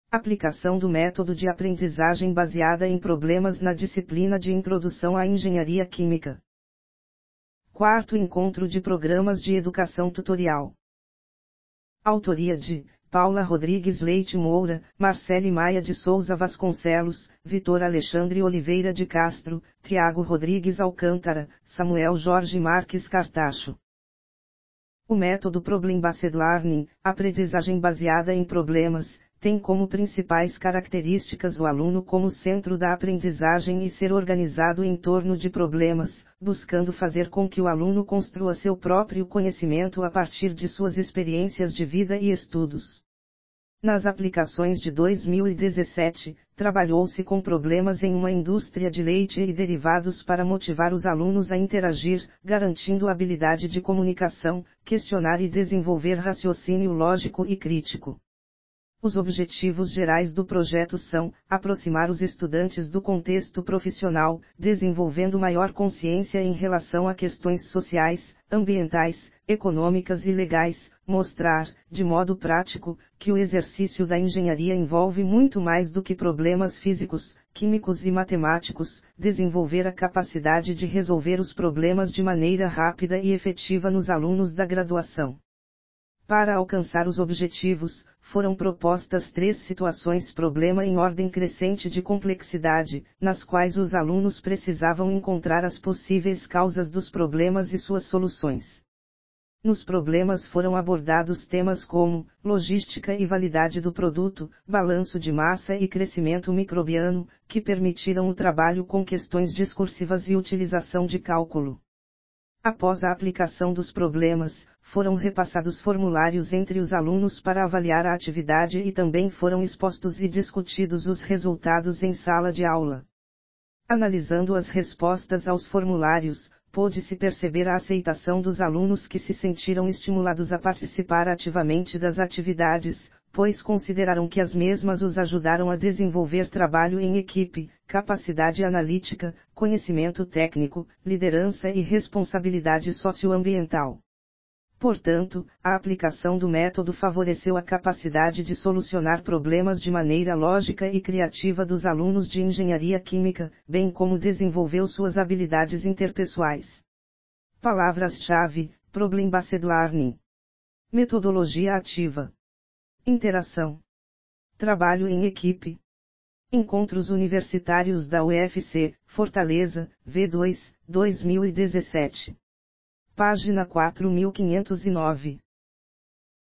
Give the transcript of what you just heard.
Aplicação do método de aprendizagem baseada em problemas na disciplina de Introdução à Engenharia Química. Quarto encontro de programas de educação tutorial. Autoria de Paula Rodrigues Leite Moura, Marcele Maia de Souza Vasconcelos, Vitor Alexandre Oliveira de Castro, Tiago Rodrigues Alcântara, Samuel Jorge Marques Cartacho. O método Problem-Based Learning, aprendizagem baseada em problemas, tem como principais características o aluno como centro da aprendizagem e ser organizado em torno de problemas, buscando fazer com que o aluno construa seu próprio conhecimento a partir de suas experiências de vida e estudos. Nas aplicações de 2017, trabalhou-se com problemas em uma indústria de leite e derivados para motivar os alunos a interagir, garantindo a habilidade de comunicação, questionar e desenvolver raciocínio lógico e crítico. Os objetivos gerais do projeto são aproximar os estudantes do contexto profissional, desenvolvendo maior consciência em relação a questões sociais, ambientais, econômicas e legais, mostrar, de modo prático, que o exercício da engenharia envolve muito mais do que problemas físicos, químicos e matemáticos, desenvolver a capacidade de resolver os problemas de maneira rápida e efetiva nos alunos da graduação. Para alcançar os objetivos, foram propostas 3 situações-problema em ordem crescente de complexidade, nas quais os alunos precisavam encontrar as possíveis causas dos problemas e suas soluções. Nos problemas foram abordados temas como logística e validade do produto, balanço de massa e crescimento microbiano, que permitiram o trabalho com questões discursivas e utilização de cálculo. Após a aplicação dos problemas, foram repassados formulários entre os alunos para avaliar a atividade e também foram expostos e discutidos os resultados em sala de aula. Analisando as respostas aos formulários, pôde-se perceber a aceitação dos alunos que se sentiram estimulados a participar ativamente das atividades, pois consideraram que as mesmas os ajudaram a desenvolver trabalho em equipe, capacidade analítica, conhecimento técnico, liderança e responsabilidade socioambiental. Portanto, a aplicação do método favoreceu a capacidade de solucionar problemas de maneira lógica e criativa dos alunos de engenharia química, bem como desenvolveu suas habilidades interpessoais. Palavras-chave: Problem-Based Learning, metodologia ativa, interação, trabalho em equipe, encontros universitários da UFC, Fortaleza, V2, 2017. Página 4509.